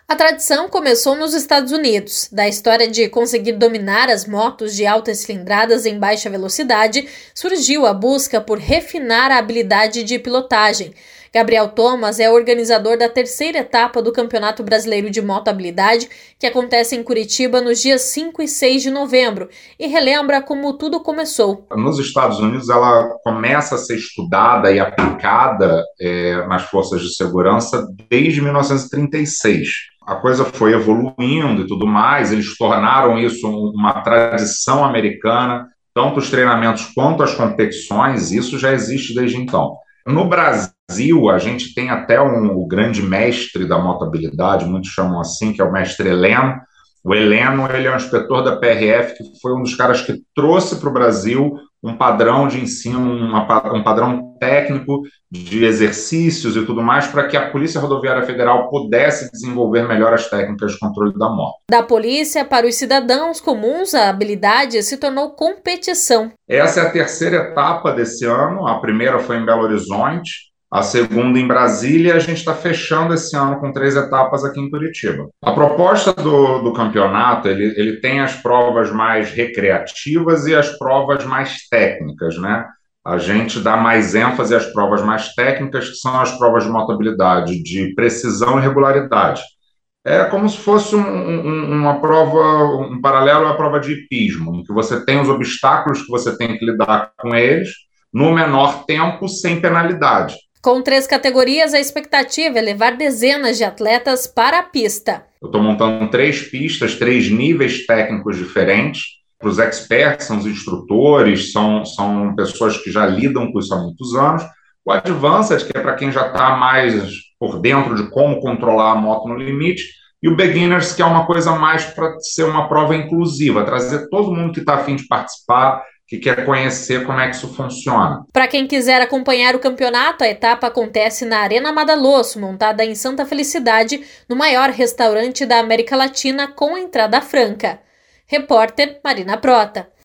A tradição começou nos Estados Unidos. Da história de conseguir dominar as motos de altas cilindradas em baixa velocidade, surgiu a busca por refinar a habilidade de pilotagem. Gabriel Thomas é organizador da terceira etapa do Campeonato Brasileiro de Moto Habilidade, que acontece em Curitiba nos dias 5 e 6 de novembro, e relembra como tudo começou. Nos Estados Unidos, ela começa a ser estudada e aplicada nas forças de segurança desde 1936. A coisa foi evoluindo e tudo mais, eles tornaram isso uma tradição americana, tanto os treinamentos quanto as competições, isso já existe desde então. No Brasil, a gente tem até o grande mestre da motabilidade, muitos chamam assim, que é o mestre Heleno. O Heleno, ele é um inspetor da PRF, que foi um dos caras que trouxe para o Brasil um padrão de ensino, um padrão técnico de exercícios e tudo mais, para que a Polícia Rodoviária Federal pudesse desenvolver melhor as técnicas de controle da moto. Da polícia para os cidadãos comuns, a habilidade se tornou competição. Essa é a terceira etapa desse ano, a primeira foi em Belo Horizonte, a segunda em Brasília, e a gente está fechando esse ano com 3 etapas aqui em Curitiba. A proposta do campeonato, ele tem as provas mais recreativas e as provas mais técnicas, né? A gente dá mais ênfase às provas mais técnicas, que são as provas de motabilidade, de precisão e regularidade. É como se fosse uma prova, um paralelo à prova de hipismo, em que você tem os obstáculos que você tem que lidar com eles no menor tempo, sem penalidade. Com 3 categorias, a expectativa é levar dezenas de atletas para a pista. Eu estou montando 3 pistas, 3 níveis técnicos diferentes. Para os experts, são os instrutores, são pessoas que já lidam com isso há muitos anos. O Advanced, que é para quem já está mais por dentro de como controlar a moto no limite. E o Beginners, que é uma coisa mais para ser uma prova inclusiva, trazer todo mundo que está a fim de participar, que quer conhecer como é que isso funciona. Para quem quiser acompanhar o campeonato, a etapa acontece na Arena Madaloso, montada em Santa Felicidade, no maior restaurante da América Latina com entrada franca. Repórter Marina Prota.